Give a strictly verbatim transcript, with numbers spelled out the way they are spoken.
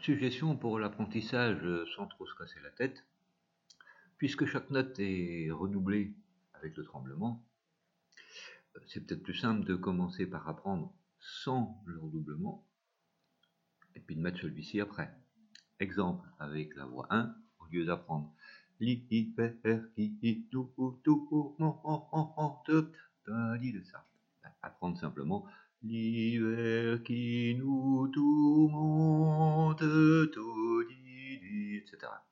Suggestion pour l'apprentissage euh, sans trop se casser la tête. Puisque chaque note est redoublée avec le tremblement, euh, c'est peut-être plus simple de commencer par apprendre sans le redoublement et puis de mettre celui-ci après. Exemple avec la voix un, au lieu d'apprendre l'hiver qui nous tourmente, t'as dit de ça. Apprendre simplement l'hiver qui nous tourmente, et cetera.